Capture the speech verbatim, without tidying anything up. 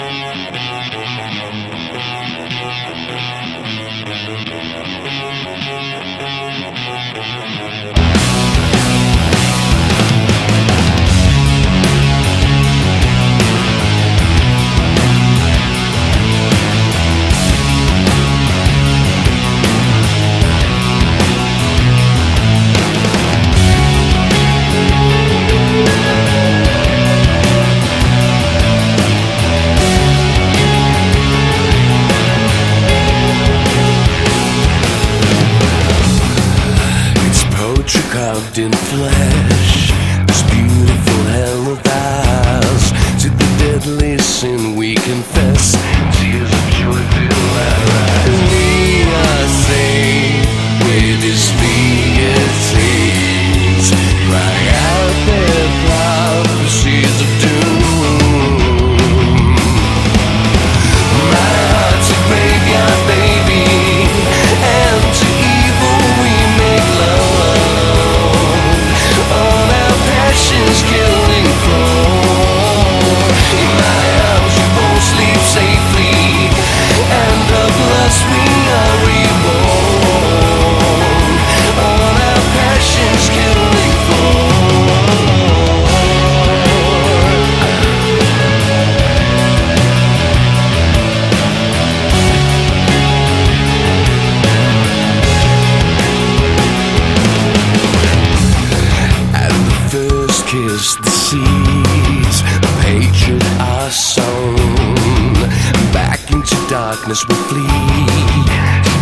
Carved in flesh, this beautiful hell of ours. To the deadly sin we confess, tears of joy fill our eyes. We are saved with His deities, cry out their prophecies of doom. My heart's a graveyard, baby, and to evil we make love. Passion's killing floor. In my house you won't sleep safely, and of lust we are reborn. On our passion's killing kiss the seeds of hatred are sown. Back into darkness we flee.